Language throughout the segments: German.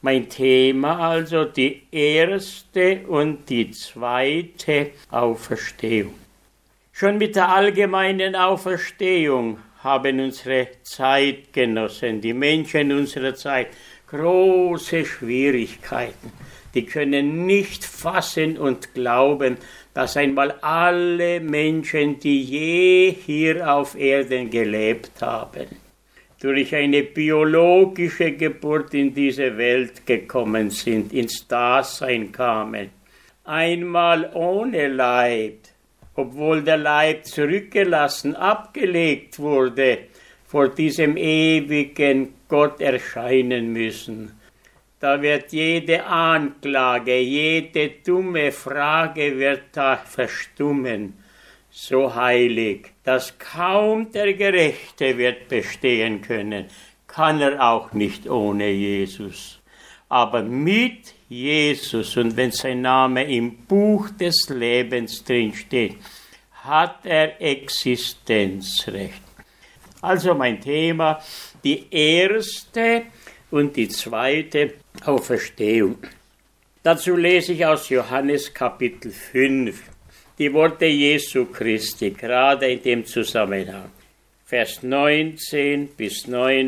Mein Thema also die erste und die zweite Auferstehung. Schon mit der allgemeinen Auferstehung haben unsere Zeitgenossen, die Menschen unserer Zeit, große Schwierigkeiten. Die können nicht fassen und glauben, dass einmal alle Menschen, die je hier auf Erden gelebt haben, durch eine biologische Geburt in diese Welt gekommen sind, ins Dasein kamen, einmal ohne Leib, obwohl der Leib zurückgelassen, abgelegt wurde, vor diesem ewigen Gott erscheinen müssen. Da wird jede Anklage, jede dumme Frage wird da verstummen, so heilig, dass kaum der Gerechte wird bestehen können, kann er auch nicht ohne Jesus. Aber mit Jesus, und wenn sein Name im Buch des Lebens drin steht, hat er Existenzrecht. Also mein Thema, die erste und die zweite Auferstehung. Dazu lese ich aus Johannes Kapitel 5 die Worte Jesu Christi, gerade in dem Zusammenhang. Vers 19 bis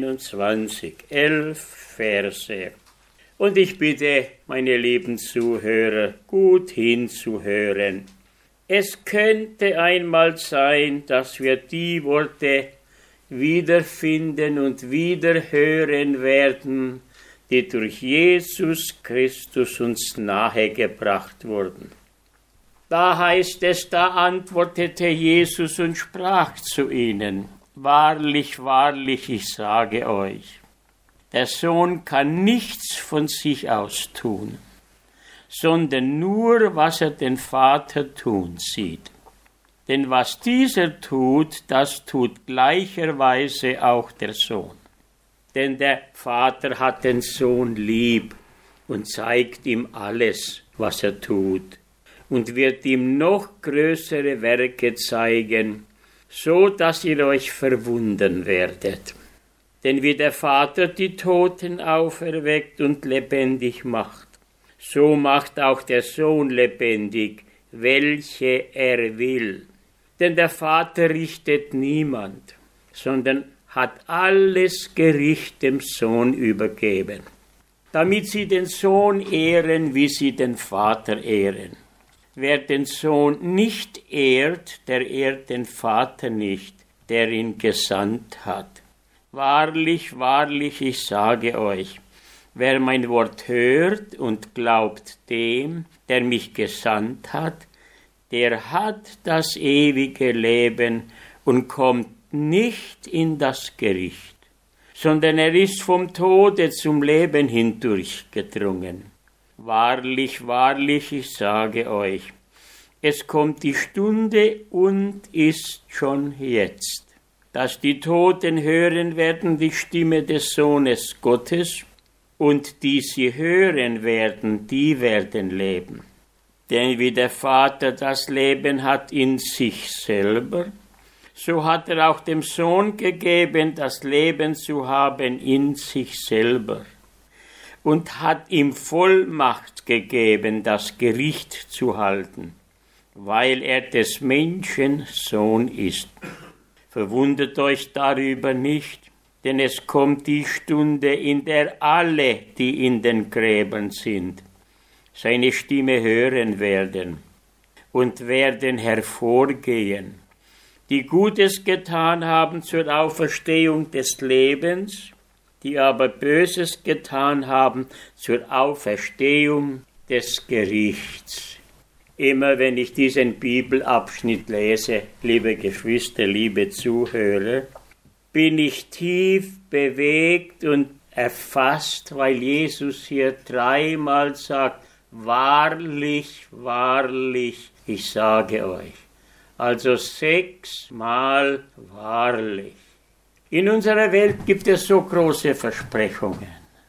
29, 11 Verse. Und ich bitte, meine lieben Zuhörer, gut hinzuhören. Es könnte einmal sein, dass wir die Worte wiederfinden und wiederhören werden, die durch Jesus Christus uns nahegebracht wurden. Da heißt es, da antwortete Jesus und sprach zu ihnen, wahrlich, wahrlich, ich sage euch, der Sohn kann nichts von sich aus tun, sondern nur, was er den Vater tun sieht. Denn was dieser tut, das tut gleicherweise auch der Sohn. Denn der Vater hat den Sohn lieb und zeigt ihm alles, was er tut, und wird ihm noch größere Werke zeigen, so dass ihr euch verwundern werdet. Denn wie der Vater die Toten auferweckt und lebendig macht, so macht auch der Sohn lebendig, welche er will. Denn der Vater richtet niemand, sondern hat alles Gericht dem Sohn übergeben, damit sie den Sohn ehren, wie sie den Vater ehren. Wer den Sohn nicht ehrt, der ehrt den Vater nicht, der ihn gesandt hat. Wahrlich, wahrlich, ich sage euch, wer mein Wort hört und glaubt dem, der mich gesandt hat, der hat das ewige Leben und kommt nicht in das Gericht, sondern er ist vom Tode zum Leben hindurchgedrungen. Wahrlich, wahrlich, ich sage euch, es kommt die Stunde und ist schon jetzt, dass die Toten hören werden die Stimme des Sohnes Gottes, und die sie hören werden, die werden leben. Denn wie der Vater das Leben hat in sich selber, so hat er auch dem Sohn gegeben, das Leben zu haben in sich selber, und hat ihm Vollmacht gegeben, das Gericht zu halten, weil er des Menschen Sohn ist. Verwundert euch darüber nicht, denn es kommt die Stunde, in der alle, die in den Gräbern sind, seine Stimme hören werden und werden hervorgehen, die Gutes getan haben zur Auferstehung des Lebens, die aber Böses getan haben zur Auferstehung des Gerichts. Immer wenn ich diesen Bibelabschnitt lese, liebe Geschwister, liebe Zuhörer, bin ich tief bewegt und erfasst, weil Jesus hier dreimal sagt, wahrlich, wahrlich, ich sage euch. Also 6-mal wahrlich. In unserer Welt gibt es so große Versprechungen.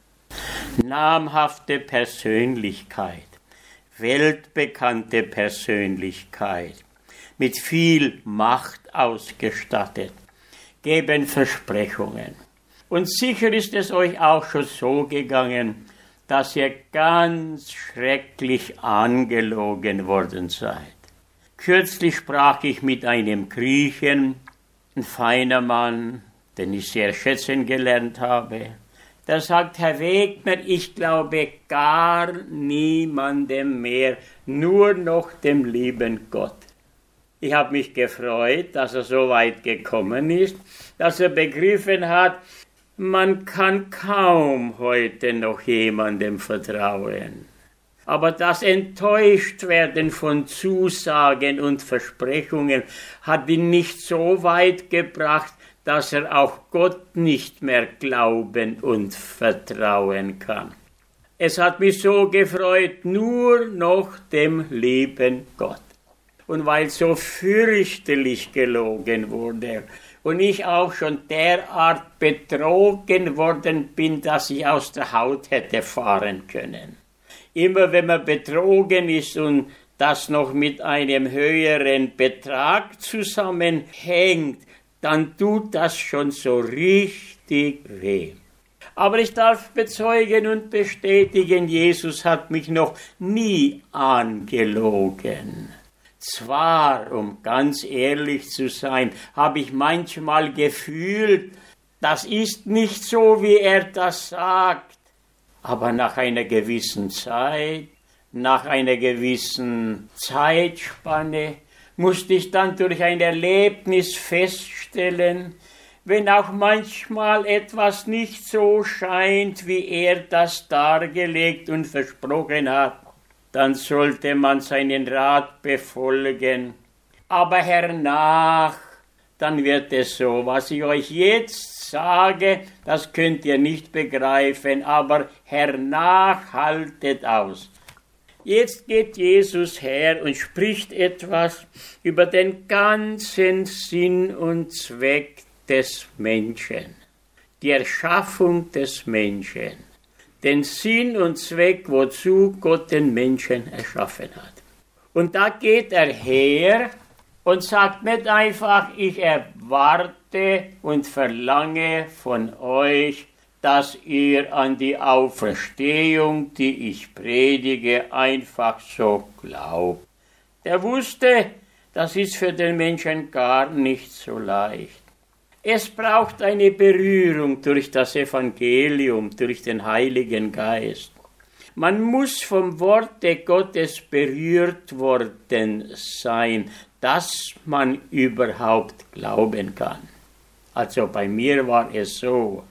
Namhafte Persönlichkeit, weltbekannte Persönlichkeit, mit viel Macht ausgestattet, geben Versprechungen. Und sicher ist es euch auch schon so gegangen, dass ihr ganz schrecklich angelogen worden seid. Kürzlich sprach ich mit einem Griechen, ein feiner Mann, den ich sehr schätzen gelernt habe. Der sagt, Herr Wegner, ich glaube gar niemandem mehr, nur noch dem lieben Gott. Ich habe mich gefreut, dass er so weit gekommen ist, dass er begriffen hat, man kann kaum heute noch jemandem vertrauen. Aber das Enttäuschtwerden von Zusagen und Versprechungen hat ihn nicht so weit gebracht, dass er auch Gott nicht mehr glauben und vertrauen kann. Es hat mich so gefreut, nur noch dem lieben Gott. Und weil so fürchterlich gelogen wurde und ich auch schon derart betrogen worden bin, dass ich aus der Haut hätte fahren können. Immer wenn man betrogen ist und das noch mit einem höheren Betrag zusammenhängt, dann tut das schon so richtig weh. Aber ich darf bezeugen und bestätigen, Jesus hat mich noch nie angelogen. Zwar, um ganz ehrlich zu sein, habe ich manchmal gefühlt, das ist nicht so, wie er das sagt. Aber nach einer gewissen Zeit, nach einer gewissen Zeitspanne, musste ich dann durch ein Erlebnis feststellen, wenn auch manchmal etwas nicht so scheint, wie er das dargelegt und versprochen hat, dann sollte man seinen Rat befolgen. Aber hernach, dann wird es so, was ich euch jetzt sage, das könnt ihr nicht begreifen, aber hernach haltet aus. Jetzt geht Jesus her und spricht etwas über den ganzen Sinn und Zweck des Menschen, die Erschaffung des Menschen, den Sinn und Zweck, wozu Gott den Menschen erschaffen hat. Und da geht er her und sagt nicht einfach, ich erwarte und verlange von euch, dass ihr an die Auferstehung, die ich predige, einfach so glaubt. Er wusste, das ist für den Menschen gar nicht so leicht. Es braucht eine Berührung durch das Evangelium, durch den Heiligen Geist. Man muss vom Worte Gottes berührt worden sein, dass man überhaupt glauben kann. Also bei mir war es so.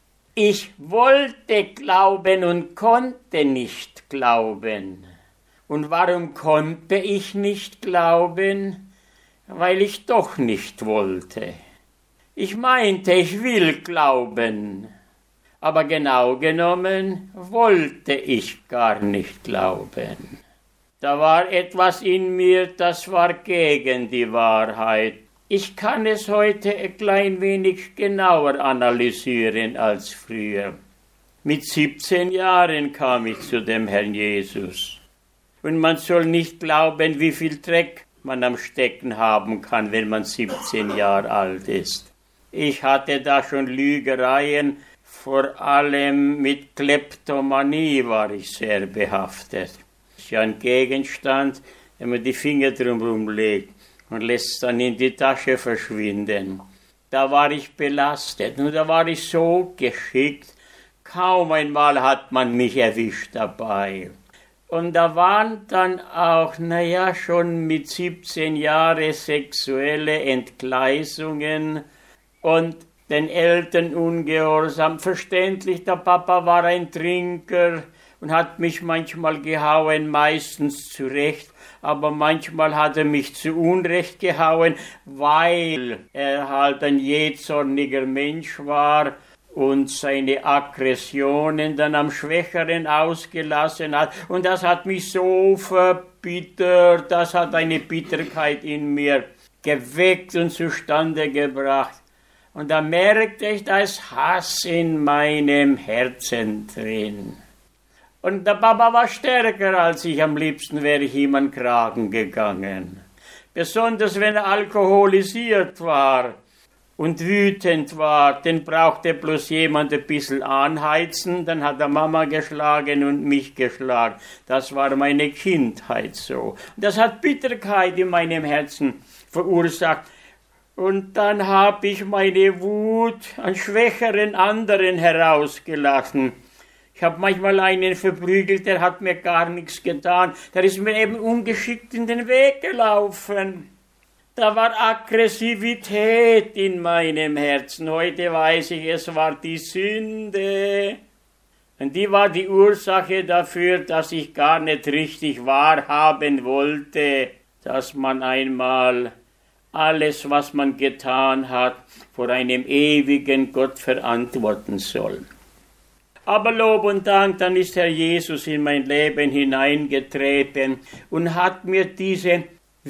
Ich wollte glauben und konnte nicht glauben. Und warum konnte ich nicht glauben? Weil ich doch nicht wollte. Ich meinte, ich will glauben, aber genau genommen wollte ich gar nicht glauben. Da war etwas in mir, das war gegen die Wahrheit. Ich kann es heute ein klein wenig genauer analysieren als früher. Mit 17 Jahren kam ich zu dem Herrn Jesus. Und man soll nicht glauben, wie viel Dreck man am Stecken haben kann, wenn man 17 Jahre alt ist. Ich hatte da schon Lügereien, vor allem mit Kleptomanie war ich sehr behaftet. Das ist ja ein Gegenstand, wenn man die Finger drumherum legt und lässt dann in die Tasche verschwinden. Da war ich belastet und da war ich so geschickt, kaum einmal hat man mich erwischt dabei. Und da waren dann auch, schon mit 17 Jahren sexuelle Entgleisungen, und den Eltern ungehorsam. Verständlich, der Papa war ein Trinker und hat mich manchmal gehauen, meistens zu Recht, aber manchmal hat er mich zu Unrecht gehauen, weil er halt ein jähzorniger Mensch war und seine Aggressionen dann am Schwächeren ausgelassen hat. Und das hat mich so verbittert, das hat eine Bitterkeit in mir geweckt und zustande gebracht. Und da merkte ich, da ist Hass in meinem Herzen drin. Und der Papa war stärker als ich, am liebsten wäre ich ihm an den Kragen gegangen. Besonders wenn er alkoholisiert war. und wütend war, den brauchte bloß jemand ein bisschen anheizen, dann hat er Mama geschlagen und mich geschlagen. Das war meine Kindheit so. Und das hat Bitterkeit in meinem Herzen verursacht. Und dann habe ich meine Wut an schwächeren anderen herausgelassen. Ich habe manchmal einen verprügelt, der hat mir gar nichts getan. Der ist mir eben ungeschickt in den Weg gelaufen. Da war Aggressivität in meinem Herzen. Heute weiß ich, es war die Sünde. Und die war die Ursache dafür, dass ich gar nicht richtig wahrhaben wollte, dass man einmal alles, was man getan hat, vor einem ewigen Gott verantworten soll. Aber Lob und Dank, dann ist Herr Jesus in mein Leben hineingetreten und hat mir diese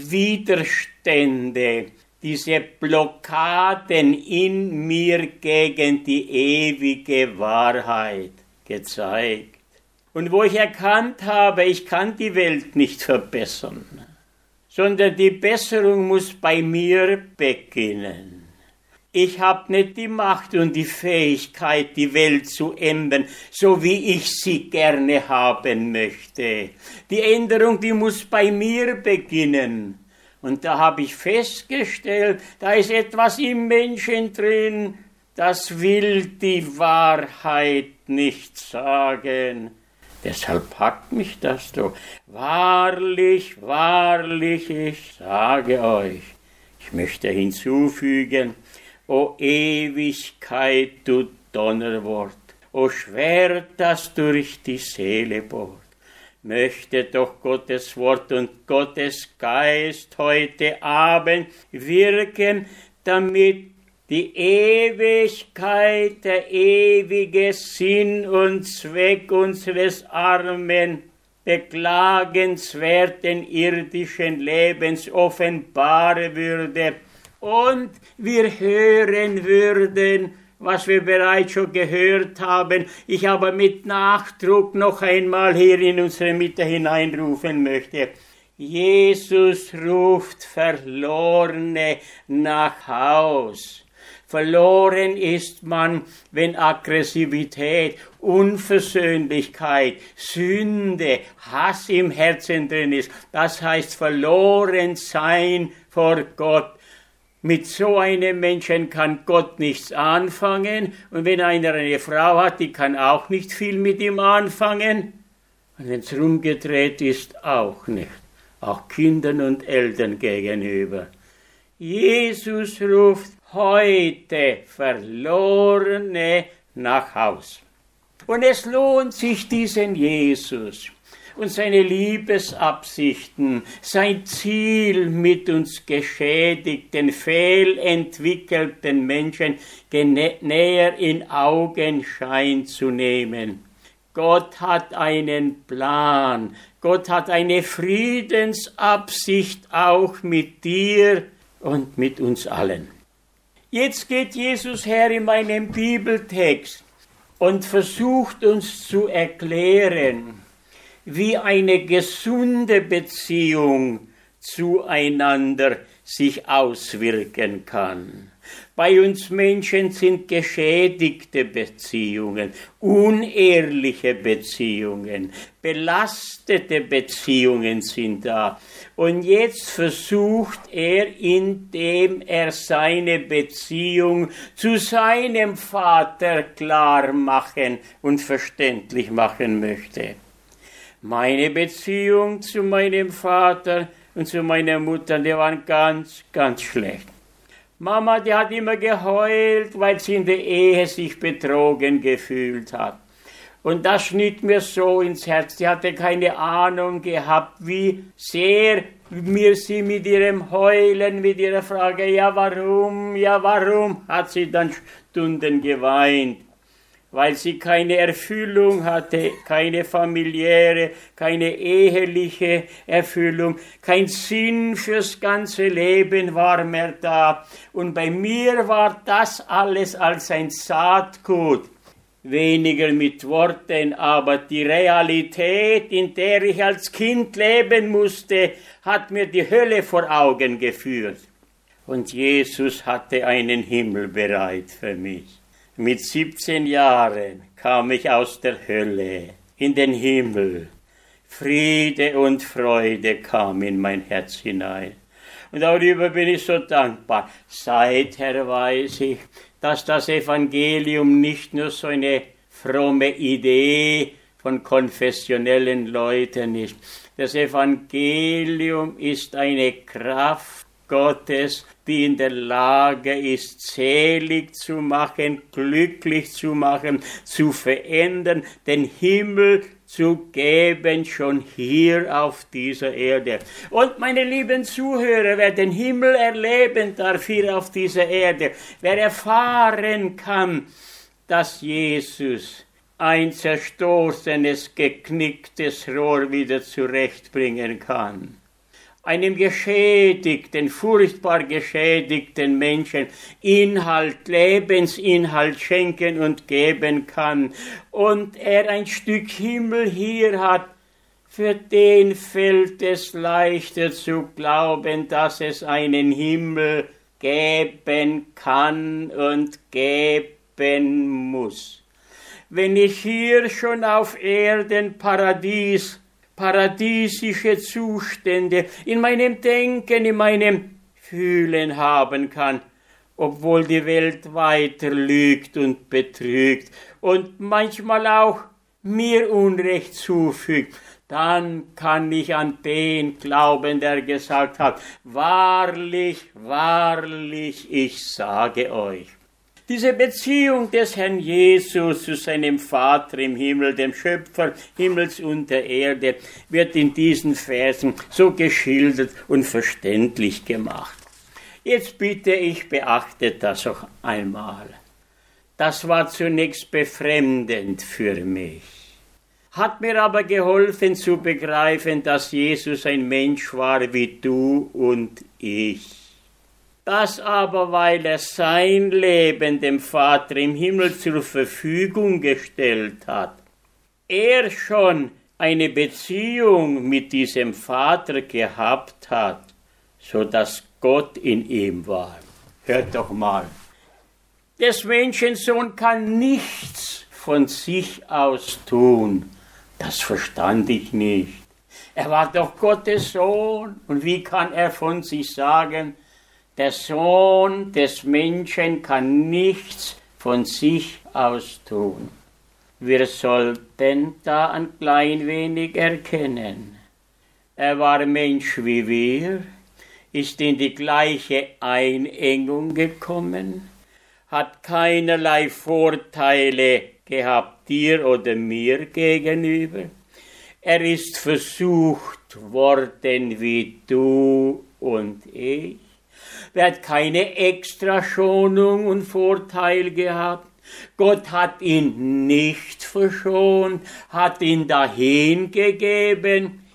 Widerstände, diese Blockaden in mir gegen die ewige Wahrheit gezeigt. Und wo ich erkannt habe, ich kann die Welt nicht verbessern, sondern die Besserung muss bei mir beginnen. Ich habe nicht die Macht und die Fähigkeit, die Welt zu ändern, so wie ich sie gerne haben möchte. Die Änderung, die muss bei mir beginnen. Und da habe ich festgestellt, da ist etwas im Menschen drin, das will die Wahrheit nicht sagen. Deshalb packt mich das doch. Wahrlich, wahrlich, ich sage euch. Ich möchte hinzufügen, o Ewigkeit, du Donnerwort, o Schwert, das durch die Seele bohrt. Möchte doch Gottes Wort und Gottes Geist heute Abend wirken, damit die Ewigkeit, der ewige Sinn und Zweck unseres armen, beklagenswerten irdischen Lebens offenbar würde und wir hören würden, was wir bereits schon gehört haben, ich aber mit Nachdruck noch einmal hier in unsere Mitte hineinrufen möchte. Jesus ruft Verlorene nach Haus. Verloren ist man, wenn Aggressivität, Unversöhnlichkeit, Sünde, Hass im Herzen drin ist. Das heißt verloren sein vor Gott. Mit so einem Menschen kann Gott nichts anfangen. Und wenn einer eine Frau hat, die kann auch nicht viel mit ihm anfangen. Und wenn es rumgedreht ist, auch nicht. Auch Kindern und Eltern gegenüber. Jesus ruft heute Verlorene nach Haus. Und es lohnt sich, diesen Jesus und seine Liebesabsichten, sein Ziel mit uns geschädigten, fehlentwickelten Menschen näher in Augenschein zu nehmen. Gott hat einen Plan, Gott hat eine Friedensabsicht auch mit dir und mit uns allen. Jetzt geht Jesus her in meinem Bibeltext und versucht uns zu erklären, wie eine gesunde Beziehung zueinander sich auswirken kann. Bei uns Menschen sind geschädigte Beziehungen, unehrliche Beziehungen, belastete Beziehungen sind da. Und jetzt versucht er, indem er seine Beziehung zu seinem Vater klar machen und verständlich machen möchte. Meine Beziehung zu meinem Vater und zu meiner Mutter, die waren ganz, ganz schlecht. Mama, die hat immer geheult, weil sie in der Ehe sich betrogen gefühlt hat. Und das schnitt mir so ins Herz. Die hatte keine Ahnung gehabt, wie sehr mir sie mit ihrem Heulen, mit ihrer Frage, ja warum, hat sie dann Stunden geweint. Weil sie keine Erfüllung hatte, keine familiäre, keine eheliche Erfüllung, kein Sinn fürs ganze Leben war mehr da. Und bei mir war das alles als ein Saatgut. Weniger mit Worten, aber die Realität, in der ich als Kind leben musste, hat mir die Hölle vor Augen geführt. Und Jesus hatte einen Himmel bereit für mich. Mit 17 Jahren kam ich aus der Hölle in den Himmel. Friede und Freude kam in mein Herz hinein. Und darüber bin ich so dankbar. Seither weiß ich, dass das Evangelium nicht nur so eine fromme Idee von konfessionellen Leuten ist. Das Evangelium ist eine Kraft Gottes, die in der Lage ist, selig zu machen, glücklich zu machen, zu verändern, den Himmel zu geben, schon hier auf dieser Erde. Und meine lieben Zuhörer, wer den Himmel erleben darf hier auf dieser Erde, wer erfahren kann, dass Jesus ein zerstoßenes, geknicktes Rohr wieder zurechtbringen kann, einem geschädigten, furchtbar geschädigten Menschen Inhalt, Lebensinhalt schenken und geben kann und er ein Stück Himmel hier hat, für den fällt es leichter zu glauben, dass es einen Himmel geben kann und geben muss. Wenn ich hier schon auf Erden paradiesische Zustände in meinem Denken, in meinem Fühlen haben kann, obwohl die Welt weiter lügt und betrügt und manchmal auch mir Unrecht zufügt, dann kann ich an den glauben, der gesagt hat, wahrlich, wahrlich, ich sage euch. Diese Beziehung des Herrn Jesus zu seinem Vater im Himmel, dem Schöpfer Himmels und der Erde, wird in diesen Versen so geschildert und verständlich gemacht. Jetzt bitte ich, beachtet das auch einmal. Das war zunächst befremdend für mich, hat mir aber geholfen zu begreifen, dass Jesus ein Mensch war wie du und ich. Das aber, weil er sein Leben dem Vater im Himmel zur Verfügung gestellt hat, er schon eine Beziehung mit diesem Vater gehabt hat, so dass Gott in ihm war. Hört doch mal. Des Menschensohn kann nichts von sich aus tun. Das verstand ich nicht. Er war doch Gottes Sohn. Und wie kann er von sich sagen, der Sohn des Menschen kann nichts von sich aus tun? Wir sollten da ein klein wenig erkennen. Er war Mensch wie wir, ist in die gleiche Einengung gekommen, hat keinerlei Vorteile gehabt dir oder mir gegenüber. Er ist versucht worden wie du und ich. Er hat keine Extraschonung und Vorteil gehabt. Gott hat ihn nicht verschont, hat ihn dahin gegeben,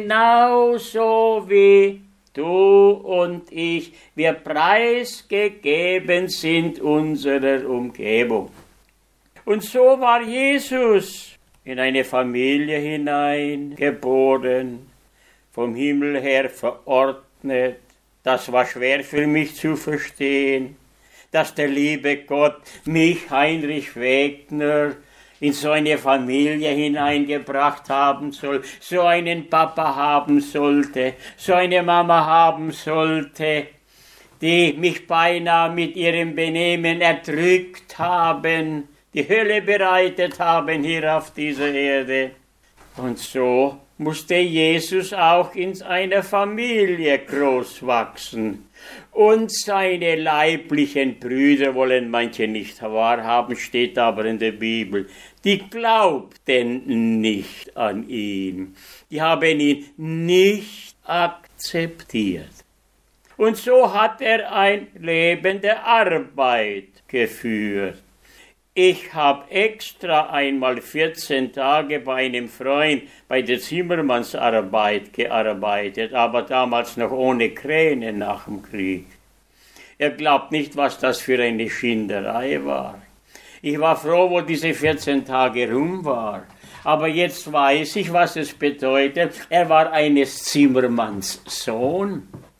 genauso wie du und ich, wir preisgegeben sind unserer Umgebung. Und so war Jesus in eine Familie hineingeboren, vom Himmel her verordnet. Das war schwer für mich zu verstehen, dass der liebe Gott mich, Heinrich Wegner, in so eine Familie hineingebracht haben soll, so einen Papa haben sollte, so eine Mama haben sollte, die mich beinahe mit ihrem Benehmen erdrückt haben, die Hölle bereitet haben hier auf dieser Erde. Und so musste Jesus auch in einer Familie groß wachsen. Und seine leiblichen Brüder, wollen manche nicht wahrhaben, steht aber in der Bibel, die glaubten nicht an ihn. Die haben ihn nicht akzeptiert. Und so hat er ein Leben der Arbeit geführt. Ich habe extra einmal 14 Tage bei einem Freund bei der Zimmermannsarbeit gearbeitet, aber damals noch ohne Kräne nach dem Krieg. Er glaubt nicht, was das für eine Schinderei war. Ich war froh, wo diese 14 Tage rum war. Aber jetzt weiß ich, was es bedeutet. Er war eines Zimmermanns Sohn.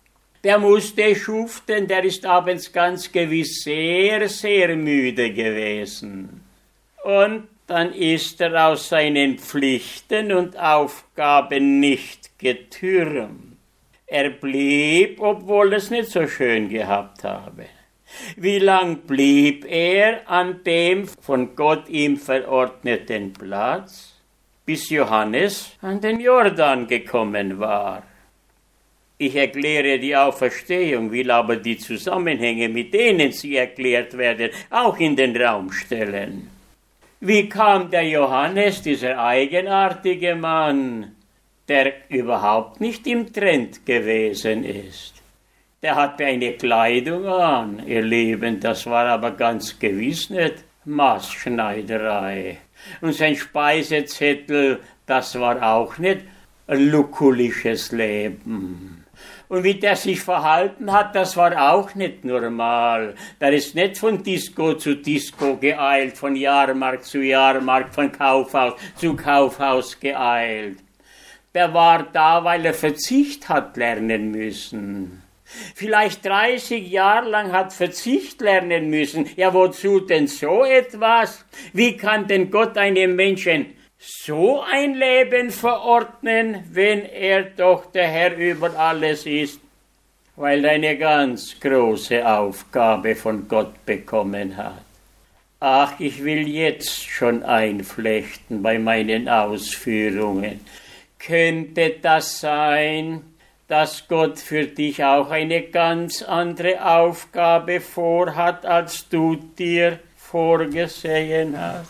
Der musste schuften, der ist abends ganz gewiss sehr, sehr müde gewesen. Und dann ist er aus seinen Pflichten und Aufgaben nicht getürmt. Er blieb, obwohl es nicht so schön gehabt habe. Wie lang blieb er an dem von Gott ihm verordneten Platz? Bis Johannes an den Jordan gekommen war. Ich erkläre die Auferstehung, will aber die Zusammenhänge, mit denen sie erklärt werden, auch in den Raum stellen. Wie kam der Johannes, dieser eigenartige Mann, der überhaupt nicht im Trend gewesen ist? Der hatte eine Kleidung an, ihr Lieben, das war aber ganz gewiss nicht Maßschneiderei. Und sein Speisezettel, das war auch nicht ein lukulisches Leben. Und wie der sich verhalten hat, das war auch nicht normal. Der ist nicht von Disco zu Disco geeilt, von Jahrmarkt zu Jahrmarkt, von Kaufhaus zu Kaufhaus geeilt. Der war da, weil er Verzicht hat lernen müssen. Vielleicht 30 Jahre lang hat Verzicht lernen müssen. Ja, wozu denn so etwas? Wie kann denn Gott einem Menschen so ein Leben verordnen, wenn er doch der Herr über alles ist? Weil er eine ganz große Aufgabe von Gott bekommen hat. Ach, ich will jetzt schon einflechten bei meinen Ausführungen. Könnte das sein, dass Gott für dich auch eine ganz andere Aufgabe vorhat, als du dir vorgesehen hast?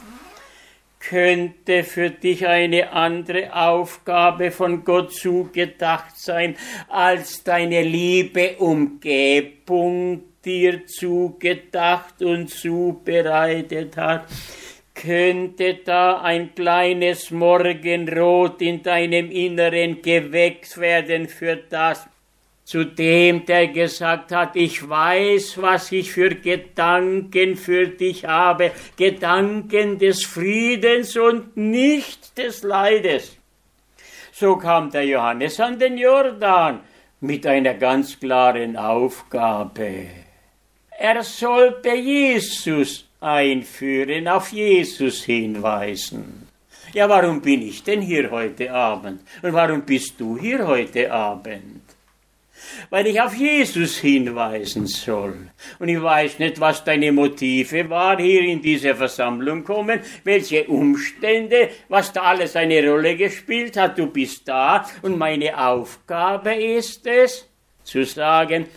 Könnte für dich eine andere Aufgabe von Gott zugedacht sein, als deine liebe Umgebung dir zugedacht und zubereitet hat? Könnte da ein kleines Morgenrot in deinem Inneren geweckt werden für das, zu dem, der gesagt hat, ich weiß, was ich für Gedanken für dich habe, Gedanken des Friedens und nicht des Leides. So kam der Johannes an den Jordan mit einer ganz klaren Aufgabe. Er sollte Jesus einführen, auf Jesus hinweisen. Ja, warum bin ich denn hier heute Abend? Und warum bist du hier heute Abend? Weil ich auf Jesus hinweisen soll. Und ich weiß nicht, was deine Motive waren, hier in diese Versammlung kommen, welche Umstände, was da alles eine Rolle gespielt hat. Du bist da und meine Aufgabe ist es, zu sagen,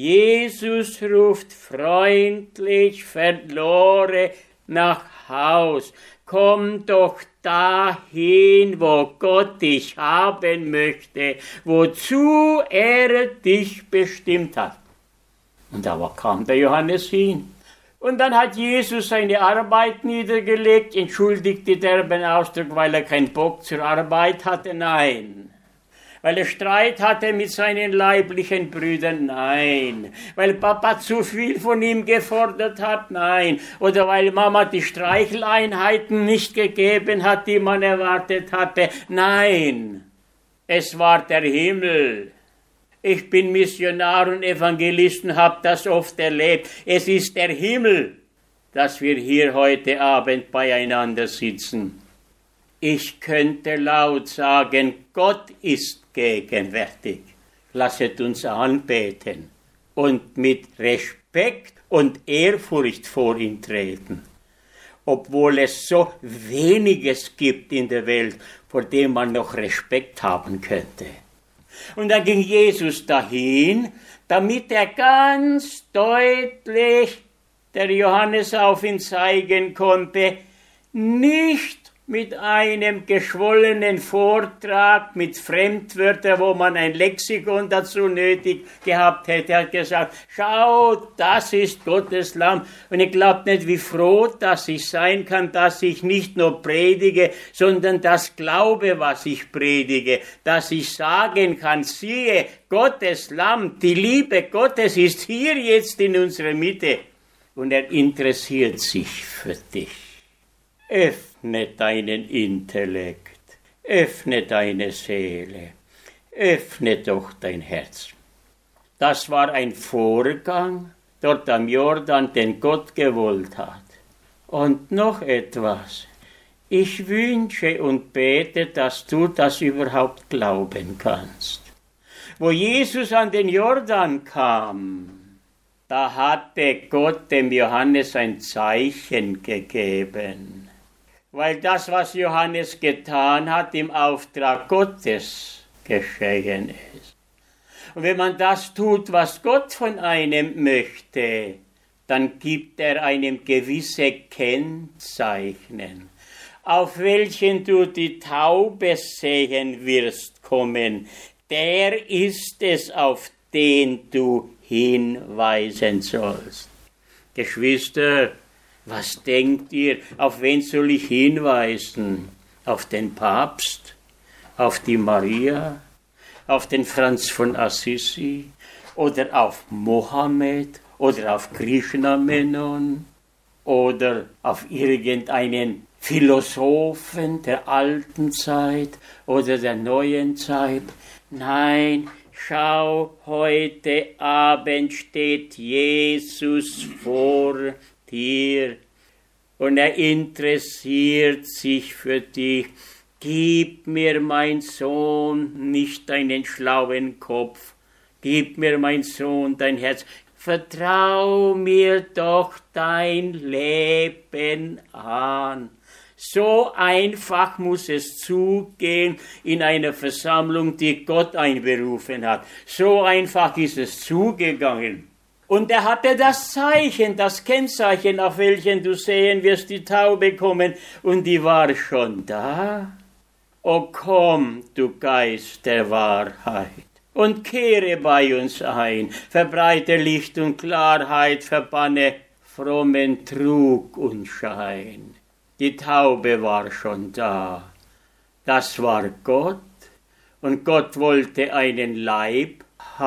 Jesus ruft freundlich Verlorene nach Haus. Komm doch dahin, wo Gott dich haben möchte, wozu er dich bestimmt hat. Und da kam der Johannes hin. Und dann hat Jesus seine Arbeit niedergelegt, entschuldigte derben Ausdruck, weil er keinen Bock zur Arbeit hatte? Nein. Weil er Streit hatte mit seinen leiblichen Brüdern? Nein. Weil Papa zu viel von ihm gefordert hat? Nein. Oder weil Mama die Streicheleinheiten nicht gegeben hat, die man erwartet hatte? Nein. Es war der Himmel. Ich bin Missionar und Evangelist und habe das oft erlebt. Es ist der Himmel, dass wir hier heute Abend beieinander sitzen. Ich könnte laut sagen, Gott ist gegenwärtig. Lasset uns anbeten und mit Respekt und Ehrfurcht vor ihm treten. Obwohl es so weniges gibt in der Welt, vor dem man noch Respekt haben könnte. Und dann ging Jesus dahin, damit er ganz deutlich der Johannes auf ihn zeigen konnte, nicht mit einem geschwollenen Vortrag, mit Fremdwörtern, wo man ein Lexikon dazu nötig gehabt hätte. Er hat gesagt, schau, das ist Gottes Lamm. Und ich glaube nicht, wie froh, dass ich sein kann, dass ich nicht nur predige, sondern das glaube, was ich predige. Dass ich sagen kann, siehe, Gottes Lamm, die Liebe Gottes ist hier jetzt in unserer Mitte. Und er interessiert sich für dich. Öffne deinen Intellekt, öffne deine Seele, öffne doch dein Herz. Das war ein Vorgang dort am Jordan, den Gott gewollt hat. Und noch etwas. Ich wünsche und bete, dass du das überhaupt glauben kannst. Wo Jesus an den Jordan kam, da hatte Gott dem Johannes ein Zeichen gegeben. Weil das, was Johannes getan hat, im Auftrag Gottes geschehen ist. Und wenn man das tut, was Gott von einem möchte, dann gibt er einem gewisse Kennzeichen, auf welchen du die Taube sehen wirst kommen. Der ist es, auf den du hinweisen sollst. Geschwister, was denkt ihr, auf wen soll ich hinweisen? Auf den Papst? Auf die Maria? Auf den Franz von Assisi? Oder auf Mohammed? Oder auf Krishna Menon? Oder auf irgendeinen Philosophen der alten Zeit oder der neuen Zeit? Nein, schau, heute Abend steht Jesus vor dir und er interessiert sich für dich. Gib mir, mein Sohn, nicht deinen schlauen Kopf, gib mir, mein Sohn, dein Herz, vertrau mir doch dein Leben an. So einfach muss es zugehen in einer Versammlung, die Gott einberufen hat. So einfach ist es zugegangen. Und er hatte das Zeichen, das Kennzeichen, auf welchen du sehen wirst, die Taube kommen. Und die war schon da. O komm, du Geist der Wahrheit, und kehre bei uns ein. Verbreite Licht und Klarheit, verbanne frommen Trug und Schein. Die Taube war schon da. Das war Gott. Und Gott wollte einen Leib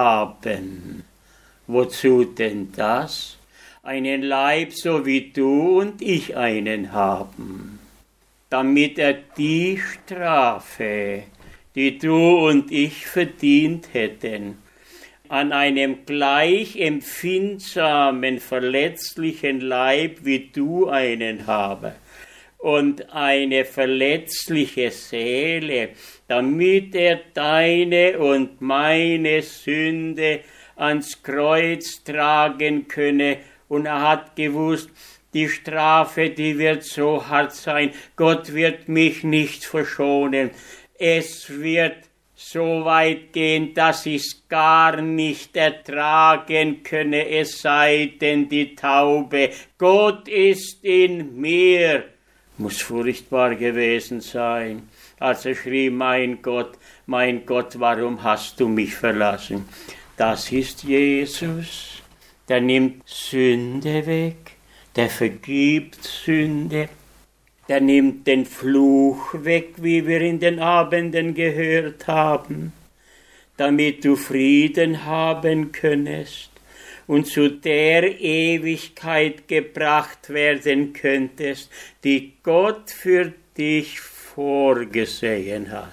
haben. Wozu denn das? Einen Leib, so wie du und ich einen haben. Damit er die Strafe, die du und ich verdient hätten, an einem gleich empfindsamen, verletzlichen Leib, wie du einen habe, und eine verletzliche Seele, damit er deine und meine Sünde ans Kreuz tragen könne. Und er hat gewusst, die Strafe, die wird so hart sein. Gott wird mich nicht verschonen. Es wird so weit gehen, dass ich es gar nicht ertragen könne, es sei denn die Taube. Gott ist in mir. Muss furchtbar gewesen sein, als er schrie, mein Gott, warum hast du mich verlassen? Das ist Jesus, der nimmt Sünde weg, der vergibt Sünde, der nimmt den Fluch weg, wie wir in den Abenden gehört haben, damit du Frieden haben könntest und zu der Ewigkeit gebracht werden könntest, die Gott für dich vorgesehen hat.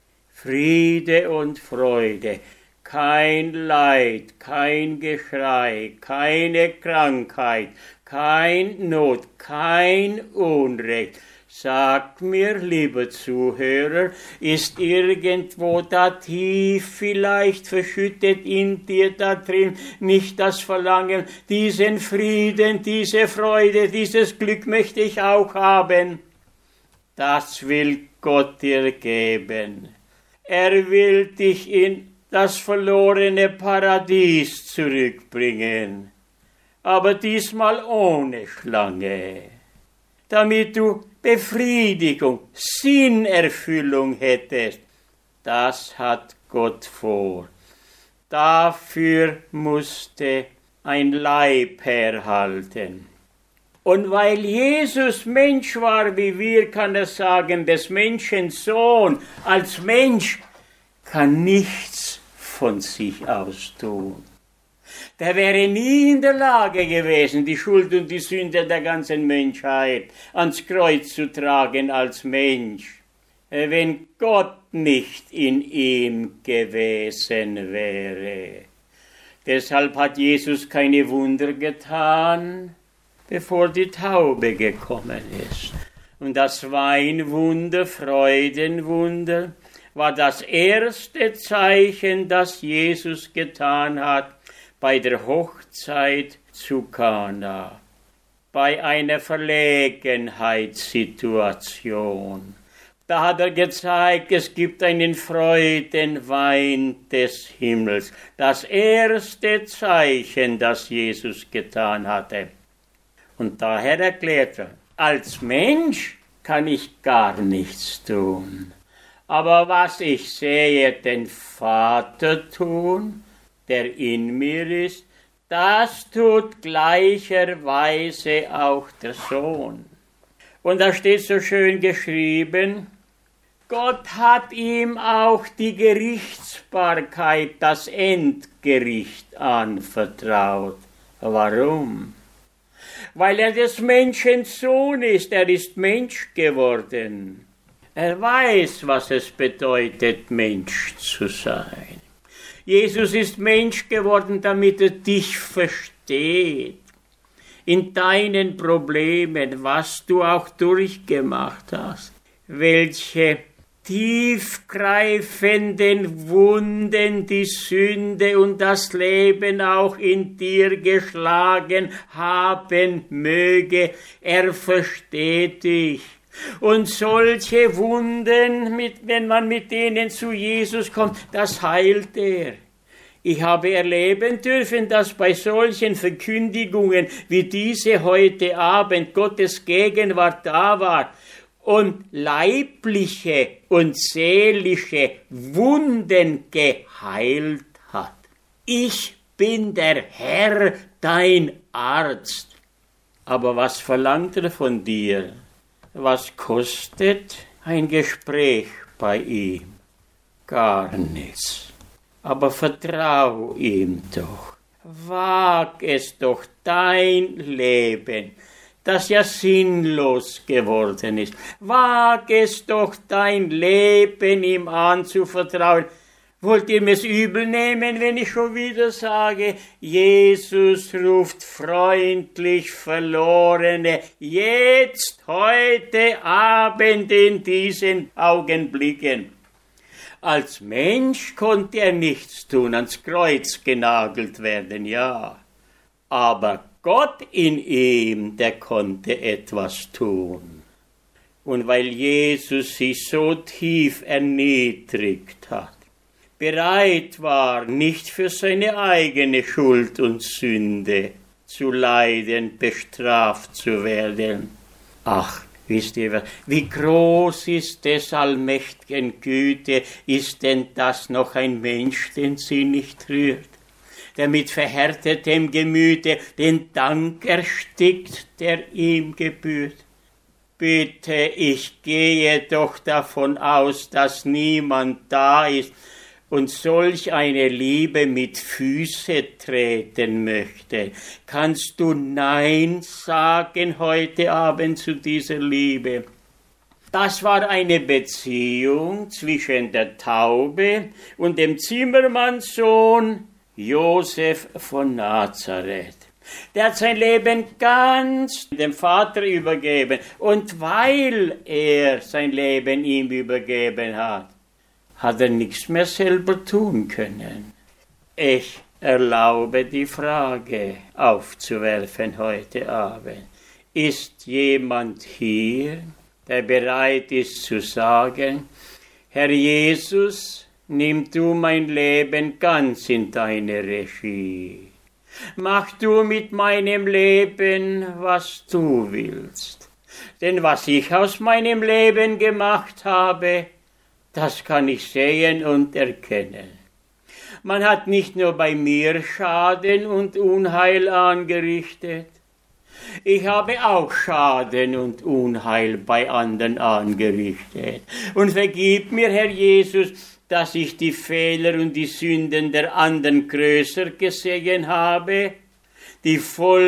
Friede und Freude, kein Leid, kein Geschrei, keine Krankheit, kein Not, kein Unrecht. Sag mir, lieber Zuhörer, ist irgendwo da tief vielleicht verschüttet in dir da drin nicht das Verlangen, diesen Frieden, diese Freude, dieses Glück möchte ich auch haben? Das will Gott dir geben. Er will dich in das verlorene Paradies zurückbringen, aber diesmal ohne Schlange, damit du Befriedigung, Sinnerfüllung hättest. Das hat Gott vor. Dafür musste ein Leib herhalten. Und weil Jesus Mensch war wie wir, kann er sagen, des Menschen Sohn als Mensch kann nichts von sich aus tun. Der wäre nie in der Lage gewesen, die Schuld und die Sünde der ganzen Menschheit ans Kreuz zu tragen als Mensch, wenn Gott nicht in ihm gewesen wäre. Deshalb hat Jesus keine Wunder getan, bevor die Taube gekommen ist. Und das Weinwunder, Freudenwunder, war das erste Zeichen, das Jesus getan hat bei der Hochzeit zu Kana, bei einer Verlegenheitssituation. Da hat er gezeigt, es gibt einen Freudenwein des Himmels. Das erste Zeichen, das Jesus getan hatte. Und daher erklärt er, als Mensch kann ich gar nichts tun. Aber was ich sehe, den Vater tun, der in mir ist, das tut gleicherweise auch der Sohn. Und da steht so schön geschrieben, Gott hat ihm auch die Gerichtsbarkeit, das Endgericht anvertraut. Warum? Weil er des Menschen Sohn ist, er ist Mensch geworden. Er weiß, was es bedeutet, Mensch zu sein. Jesus ist Mensch geworden, damit er dich versteht. In deinen Problemen, was du auch durchgemacht hast. Welche tiefgreifenden Wunden die Sünde und das Leben auch in dir geschlagen haben möge. Er versteht dich. Und solche Wunden, wenn man mit denen zu Jesus kommt, das heilt er. Ich habe erleben dürfen, dass bei solchen Verkündigungen wie diese heute Abend Gottes Gegenwart da war und leibliche und seelische Wunden geheilt hat. Ich bin der Herr, dein Arzt. Aber was verlangt er von dir? Was kostet ein Gespräch bei ihm? Gar nichts. Aber vertrau ihm doch. Wag es doch, dein Leben, das ja sinnlos geworden ist. Wag es doch, dein Leben ihm anzuvertrauen. Wollt ihr mir's übel nehmen, wenn ich schon wieder sage, Jesus ruft freundlich Verlorene, jetzt, heute Abend in diesen Augenblicken. Als Mensch konnte er nichts tun, ans Kreuz genagelt werden, ja. Aber Gott in ihm, der konnte etwas tun. Und weil Jesus sich so tief erniedrigt hat, bereit war, nicht für seine eigene Schuld und Sünde zu leiden, bestraft zu werden. Ach, wisst ihr was? Wie groß ist des allmächtigen Güte, ist denn das noch ein Mensch, den sie nicht rührt, der mit verhärtetem Gemüte den Dank erstickt, der ihm gebührt? Bitte, ich gehe doch davon aus, dass niemand da ist und solch eine Liebe mit Füße treten möchte. Kannst du Nein sagen heute Abend zu dieser Liebe? Das war eine Beziehung zwischen der Taube und dem Zimmermannssohn Josef von Nazareth. Der hat sein Leben ganz dem Vater übergeben. Und weil er sein Leben ihm übergeben hat, hat er nichts mehr selber tun können. Ich erlaube die Frage aufzuwerfen heute Abend. Ist jemand hier, der bereit ist zu sagen, Herr Jesus, nimm du mein Leben ganz in deine Regie. Mach du mit meinem Leben, was du willst. Denn was ich aus meinem Leben gemacht habe, das kann ich sehen und erkennen. Man hat nicht nur bei mir Schaden und Unheil angerichtet, ich habe auch Schaden und Unheil bei anderen angerichtet. Und vergib mir, Herr Jesus, dass ich die Fehler und die Sünden der anderen größer gesehen habe, die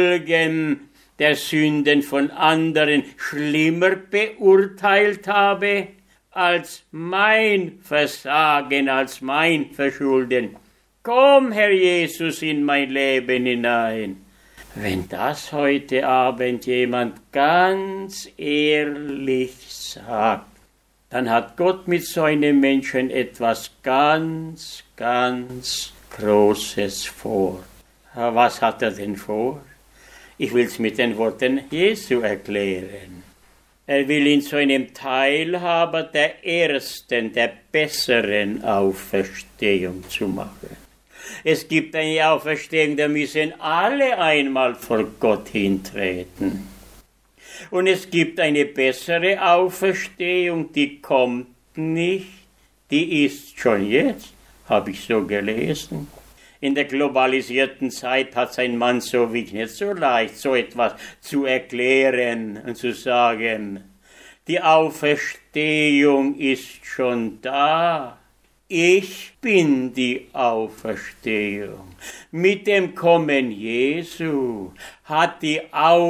Folgen der Sünden von anderen schlimmer beurteilt habe, als mein Versagen, als mein Verschulden. Komm, Herr Jesus, in mein Leben hinein. Wenn das heute Abend jemand ganz ehrlich sagt, dann hat Gott mit so einem Menschen etwas ganz, ganz Großes vor. Was hat er denn vor? Ich will es mit den Worten Jesu erklären. Er will in so einem Teilhaber der ersten, der besseren Auferstehung zu machen. Es gibt eine Auferstehung, da müssen alle einmal vor Gott hintreten. Und es gibt eine bessere Auferstehung, die kommt nicht, die ist schon jetzt, habe ich so gelesen. In der globalisierten Zeit hat es ein Mann so wie nicht so leicht, so etwas zu erklären und zu sagen, die Auferstehung ist schon da. Ich bin die Auferstehung. Mit dem Kommen Jesu hat die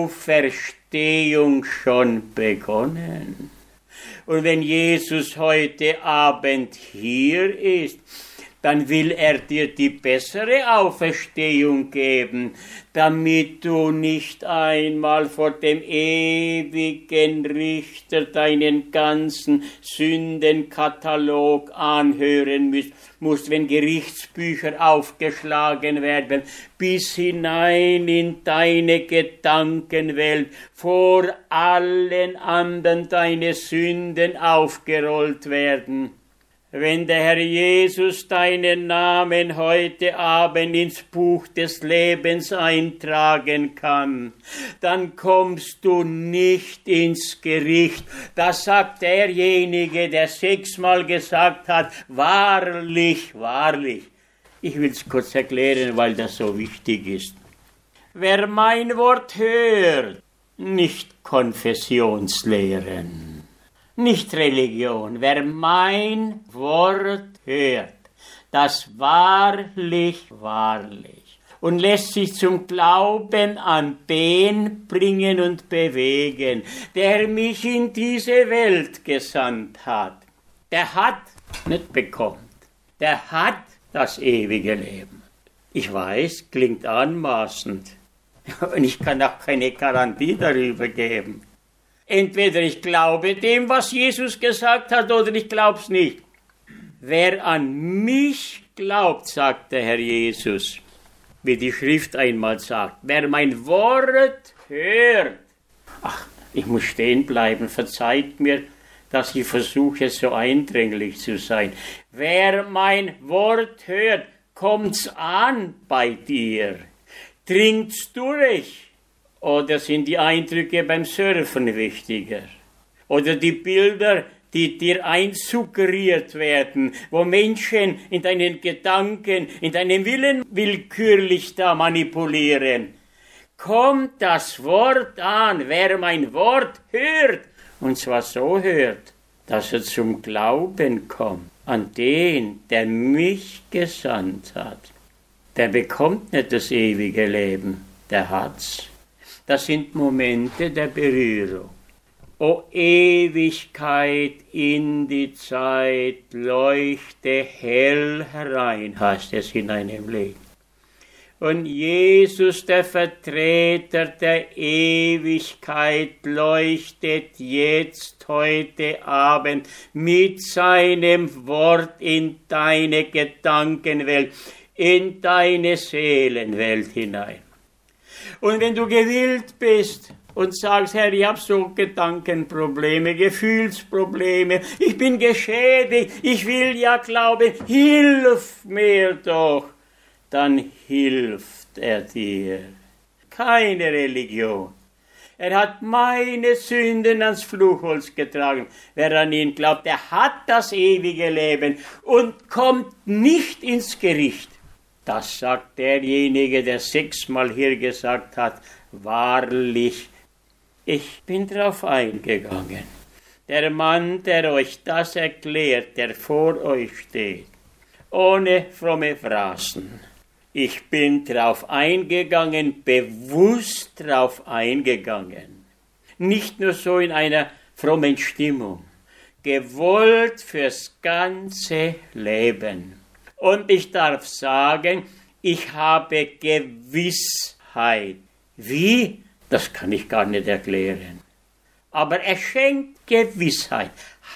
Auferstehung schon begonnen. Und wenn Jesus heute Abend hier ist, dann will er dir die bessere Auferstehung geben, damit du nicht einmal vor dem ewigen Richter deinen ganzen Sündenkatalog anhören musst, wenn Gerichtsbücher aufgeschlagen werden, bis hinein in deine Gedankenwelt, vor allen anderen deine Sünden aufgerollt werden. Wenn der Herr Jesus deinen Namen heute Abend ins Buch des Lebens eintragen kann, dann kommst du nicht ins Gericht. Das sagt derjenige, der 6-mal gesagt hat, wahrlich, wahrlich. Ich will es kurz erklären, weil das so wichtig ist. Wer mein Wort hört, nicht Konfessionslehren. Nicht Religion. Wer mein Wort hört, das wahrlich, wahrlich, und lässt sich zum Glauben an den bringen und bewegen, der mich in diese Welt gesandt hat, der hat, nicht bekommt, der hat das ewige Leben. Ich weiß, klingt anmaßend, und ich kann auch keine Garantie darüber geben. Entweder ich glaube dem, was Jesus gesagt hat, oder ich glaube es nicht. Wer an mich glaubt, sagt der Herr Jesus, wie die Schrift einmal sagt, wer mein Wort hört. Ach, ich muss stehen bleiben, verzeiht mir, dass ich versuche, so eindringlich zu sein. Wer mein Wort hört, kommt's an bei dir, dringt's durch. Oder sind die Eindrücke beim Surfen wichtiger? Oder die Bilder, die dir einsuggeriert werden, wo Menschen in deinen Gedanken, in deinem Willen willkürlich da manipulieren. Kommt das Wort an, wer mein Wort hört, und zwar so hört, dass er zum Glauben kommt, an den, der mich gesandt hat. Der bekommt nicht das ewige Leben, der hat's. Das sind Momente der Berührung. O Ewigkeit in die Zeit, leuchte hell herein, heißt es in einem Lied. Und Jesus, der Vertreter der Ewigkeit, leuchtet jetzt, heute Abend, mit seinem Wort in deine Gedankenwelt, in deine Seelenwelt hinein. Und wenn du gewillt bist und sagst, Herr, ich habe so Gedankenprobleme, Gefühlsprobleme, ich bin geschädigt, ich will ja glauben, hilf mir doch, dann hilft er dir. Keine Religion. Er hat meine Sünden ans Fluchholz getragen. Wer an ihn glaubt, der hat das ewige Leben und kommt nicht ins Gericht. Das sagt derjenige, der 6-mal hier gesagt hat, wahrlich, ich bin drauf eingegangen. Der Mann, der euch das erklärt, der vor euch steht, ohne fromme Phrasen. Ich bin drauf eingegangen, bewusst drauf eingegangen. Nicht nur so in einer frommen Stimmung, gewollt fürs ganze Leben. Und ich darf sagen, ich habe Gewissheit. Wie? Das kann ich gar nicht erklären. Aber er schenkt Gewissheit,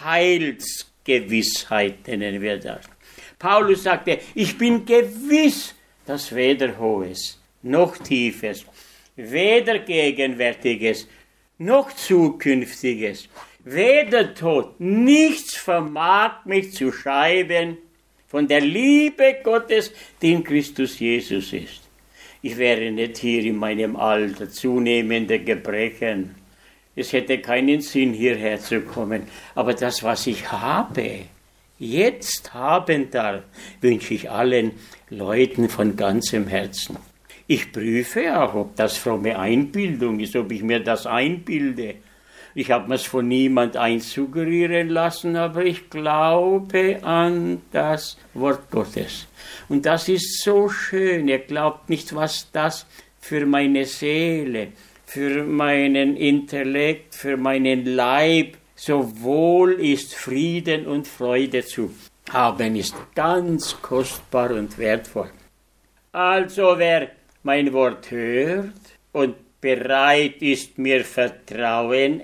Heilsgewissheit nennen wir das. Paulus sagte, ich bin gewiss, dass weder Hohes noch Tiefes, weder Gegenwärtiges noch Zukünftiges, weder Tod, nichts vermag mich zu scheiden von der Liebe Gottes, die in Christus Jesus ist. Ich wäre nicht hier in meinem Alter, zunehmende Gebrechen. Es hätte keinen Sinn, hierher zu kommen. Aber das, was ich habe, jetzt haben darf, wünsche ich allen Leuten von ganzem Herzen. Ich prüfe auch, ob das fromme Einbildung ist, ob ich mir das einbilde. Ich habe mir es von niemand einsuggerieren lassen, aber ich glaube an das Wort Gottes. Und das ist so schön. Ihr glaubt nicht, was das für meine Seele, für meinen Intellekt, für meinen Leib so wohl ist, Frieden und Freude zu haben, ist ganz kostbar und wertvoll. Also wer mein Wort hört und bereit ist, mir Vertrauen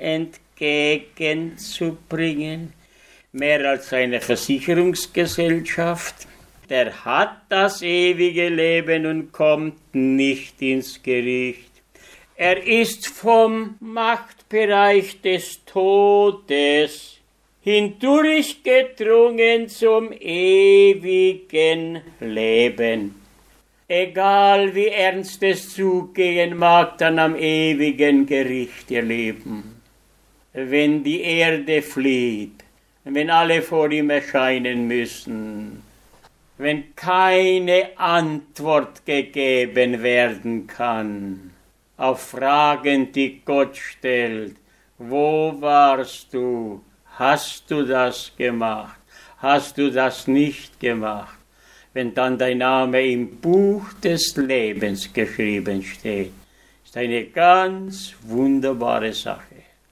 entgegenzubringen, mehr als eine Versicherungsgesellschaft, der hat das ewige Leben und kommt nicht ins Gericht. Er ist vom Machtbereich des Todes hindurchgedrungen zum ewigen Leben. Egal wie ernst es zugehen mag, dann am ewigen Gericht, ihr Lieben. Wenn die Erde flieht, wenn alle vor ihm erscheinen müssen, wenn keine Antwort gegeben werden kann auf Fragen, die Gott stellt. Wo warst du? Hast du das gemacht? Hast du das nicht gemacht? Wenn dann dein Name im Buch des Lebens geschrieben steht, ist eine ganz wunderbare Sache.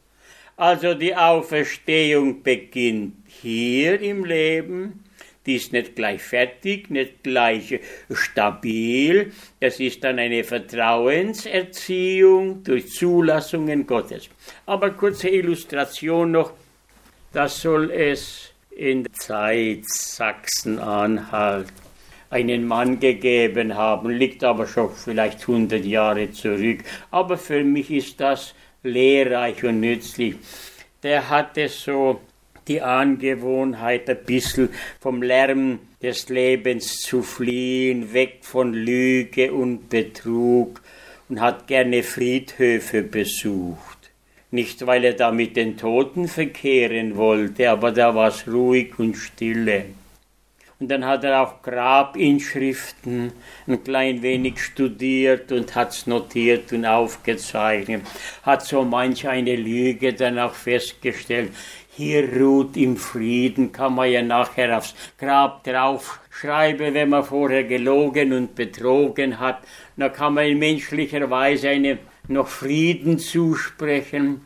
Also die Auferstehung beginnt hier im Leben. Die ist nicht gleich fertig, nicht gleich stabil. Das ist dann eine Vertrauenserziehung durch Zulassungen Gottes. Aber kurze Illustration noch. Das soll es in der Zeit Sachsen-Anhalt einen Mann gegeben haben, liegt aber schon vielleicht 100 Jahre zurück. Aber für mich ist das lehrreich und nützlich. Der hatte so die Angewohnheit, ein bisschen vom Lärm des Lebens zu fliehen, weg von Lüge und Betrug, und hat gerne Friedhöfe besucht. Nicht, weil er da mit den Toten verkehren wollte, aber da war es ruhig und stille. Und dann hat er auch Grabinschriften ein klein wenig studiert und hat es notiert und aufgezeichnet. Hat so manch eine Lüge dann auch festgestellt. Hier ruht im Frieden, kann man ja nachher aufs Grab draufschreiben, wenn man vorher gelogen und betrogen hat. Da kann man in menschlicher Weise einem noch Frieden zusprechen.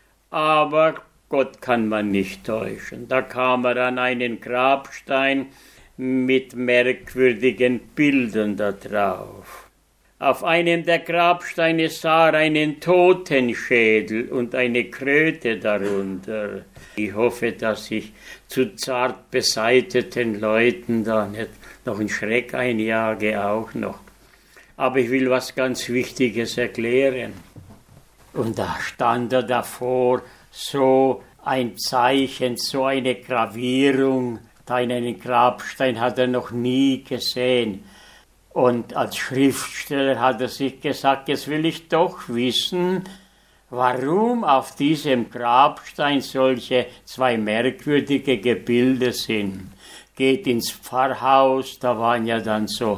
Aber Gott kann man nicht täuschen. Da kam er an einen Grabstein mit merkwürdigen Bildern da drauf. Auf einem der Grabsteine sah er einen Totenschädel und eine Kröte darunter. Ich hoffe, dass ich zu zart beseiteten Leuten da nicht noch einen Schreck einjage, auch noch. Aber ich will was ganz Wichtiges erklären. Und da stand er davor, so ein Zeichen, so eine Gravierung, da in einen Grabstein hat er noch nie gesehen. Und als Schriftsteller hat er sich gesagt, jetzt will ich doch wissen, warum auf diesem Grabstein solche zwei merkwürdige Gebilde sind. Geht ins Pfarrhaus, da waren ja dann so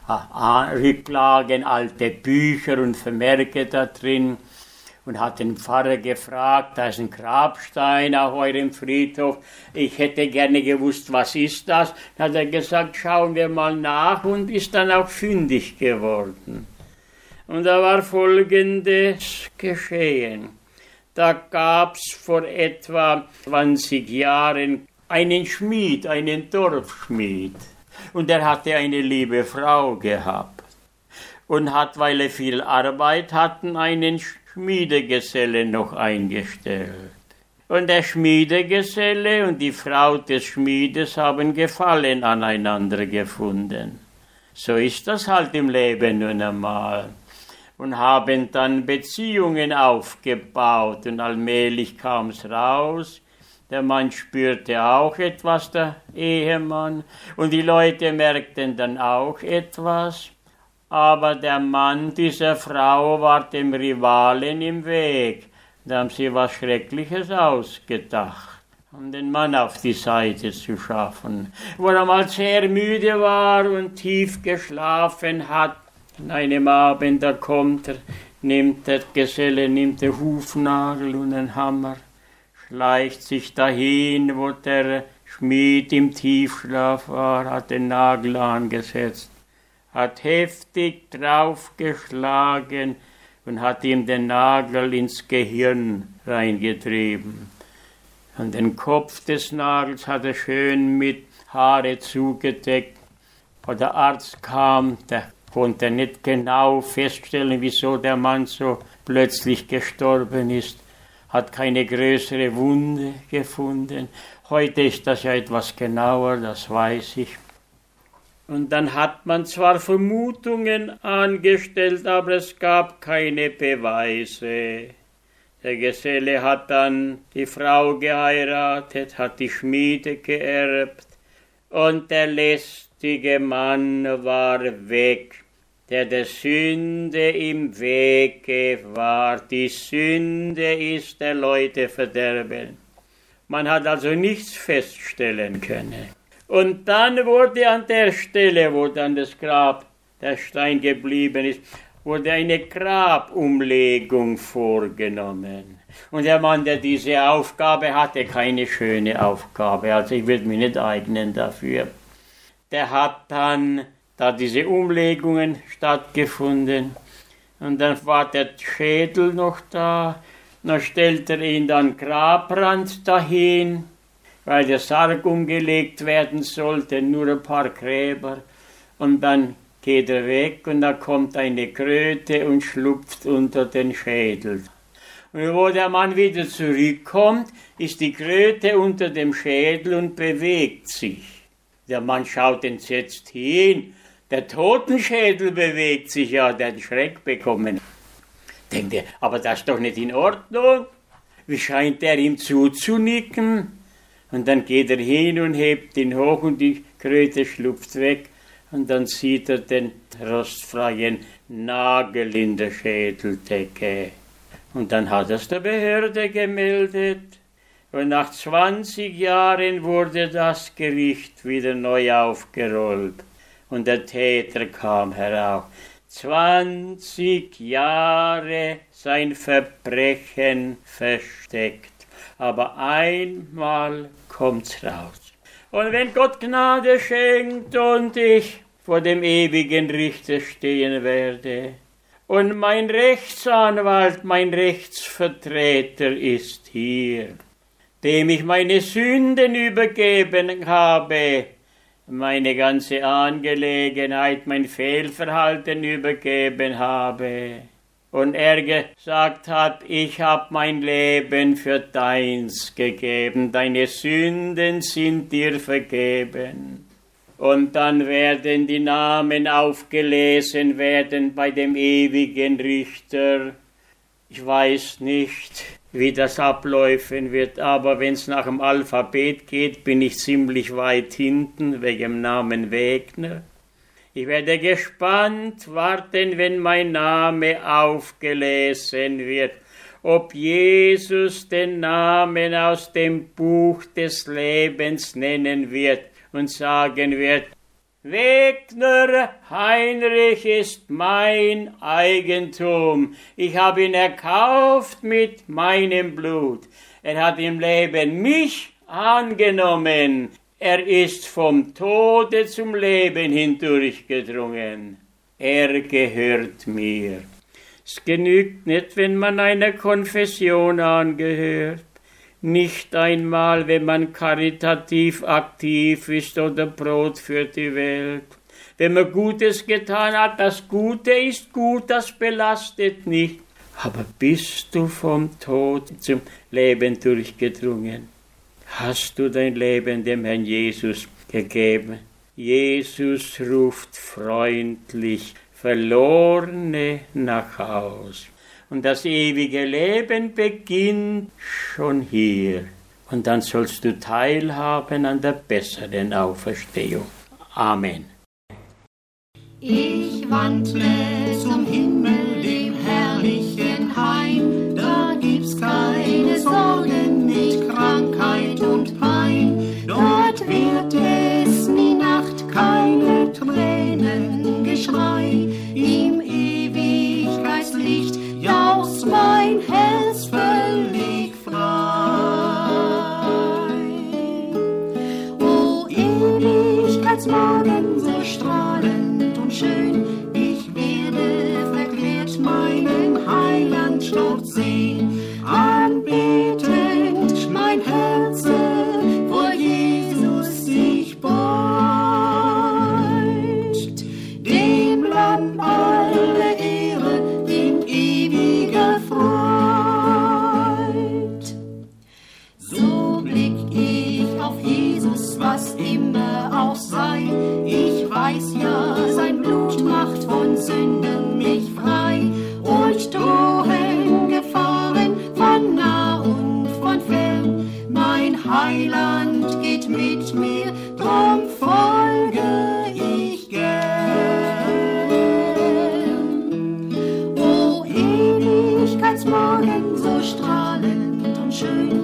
Rücklagen, alte Bücher und Vermerke da drin, und hat den Pfarrer gefragt, da ist ein Grabstein auf eurem Friedhof, ich hätte gerne gewusst, was ist das? Dann hat er gesagt, schauen wir mal nach, und ist dann auch fündig geworden. Und da war Folgendes geschehen. Da gab's vor etwa 20 Jahren einen Schmied, einen Dorfschmied. Und er hatte eine liebe Frau gehabt und hat, weil er viel Arbeit hatten, einen Schmiedegeselle noch eingestellt. Und der Schmiedegeselle und die Frau des Schmiedes haben Gefallen aneinander gefunden. So ist das halt im Leben nun einmal. Und haben dann Beziehungen aufgebaut und allmählich kam es raus. Der Mann spürte auch etwas, der Ehemann, und die Leute merkten dann auch etwas. Aber der Mann dieser Frau war dem Rivalen im Weg. Da haben sie was Schreckliches ausgedacht, um den Mann auf die Seite zu schaffen. Wo er mal sehr müde war und tief geschlafen hat, an einem Abend, da kommt er, nimmt der Geselle, nimmt den Hufnagel und einen Hammer, schleicht sich dahin, wo der Schmied im Tiefschlaf war, hat den Nagel angesetzt, hat heftig draufgeschlagen und hat ihm den Nagel ins Gehirn reingetrieben. An den Kopf des Nagels hat er schön mit Haare zugedeckt. Als der Arzt kam, der konnte nicht genau feststellen, wieso der Mann so plötzlich gestorben ist, hat keine größere Wunde gefunden. Heute ist das ja etwas genauer, das weiß ich. Und dann hat man zwar Vermutungen angestellt, aber es gab keine Beweise. Der Geselle hat dann die Frau geheiratet, hat die Schmiede geerbt und der lästige Mann war weg, der Sünde im Wege war. Die Sünde ist der Leute Verderben. Man hat also nichts feststellen können. Und dann wurde an der Stelle, wo dann das Grab, der Stein geblieben ist, wurde eine Grabumlegung vorgenommen. Und der Mann, der diese Aufgabe hatte, keine schöne Aufgabe, also ich würde mich nicht eignen dafür, der hat dann, da diese Umlegungen stattgefunden, und dann war der Schädel noch da, dann stellt er ihn dann Grabrand dahin, weil der Sarg umgelegt werden sollte, nur ein paar Gräber. Und dann geht er weg und da kommt eine Kröte und schlupft unter den Schädel. Und wo der Mann wieder zurückkommt, ist die Kröte unter dem Schädel und bewegt sich. Der Mann schaut entsetzt hin. Der Totenschädel bewegt sich, ja, der hat Schreck bekommen. Denkt er, aber das ist doch nicht in Ordnung. Wie scheint er ihm zuzunicken? Und dann geht er hin und hebt ihn hoch und die Kröte schlupft weg. Und dann sieht er den rostfreien Nagel in der Schädeldecke. Und dann hat er es der Behörde gemeldet. Und nach 20 Jahren wurde das Gericht wieder neu aufgerollt. Und der Täter kam heraus. 20 Jahre sein Verbrechen versteckt. Aber einmal kommt's raus. Und wenn Gott Gnade schenkt und ich vor dem ewigen Richter stehen werde und mein Rechtsanwalt, mein Rechtsvertreter ist hier, dem ich meine Sünden übergeben habe, meine ganze Angelegenheit, mein Fehlverhalten übergeben habe, und er gesagt hat, ich habe mein Leben für deins gegeben, deine Sünden sind dir vergeben. Und dann werden die Namen aufgelesen werden bei dem ewigen Richter. Ich weiß nicht, wie das ablaufen wird, aber wenn es nach dem Alphabet geht, bin ich ziemlich weit hinten, wegen dem Namen Wegner. Ich werde gespannt warten, wenn mein Name aufgelesen wird, ob Jesus den Namen aus dem Buch des Lebens nennen wird und sagen wird, Wegner Heinrich ist mein Eigentum. Ich habe ihn erkauft mit meinem Blut. Er hat im Leben mich angenommen. Er ist vom Tode zum Leben hindurchgedrungen. Er gehört mir. Es genügt nicht, wenn man einer Konfession angehört. Nicht einmal, wenn man karitativ aktiv ist oder Brot für die Welt. Wenn man Gutes getan hat, das Gute ist gut, das belastet nicht. Aber bist du vom Tod zum Leben durchgedrungen? Hast du dein Leben dem Herrn Jesus gegeben? Jesus ruft freundlich Verlorene nach Haus. Und das ewige Leben beginnt schon hier. Und dann sollst du teilhaben an der besseren Auferstehung. Amen. Ich wandle zum Himmel, dem herrlichen Heim. Da gibt's keine Sorgen mit Krankheit und Pein. Dort wird es nie Nacht, keine Tränen, Geschrei. Im Ewigkeitslicht jauchzt mein Herz völlig frei. O Ewigkeitsmorgen, so strahlend und schön, ich werde verklärt meinen Heiland dort sehen. Anbetend mein Herz vor Jesus sich beugt, dem Lamm alle Ehre in ewiger Freud. So blick ich auf Jesus, was immer auch sei. Ich weiß ja, sein Blut macht von Sünden mich frei. Und drohen Gefahren von nah und von fern. Mein Heiland geht mit mir, drum folge ich gern. O Ewigkeitsmorgen, so strahlend und schön,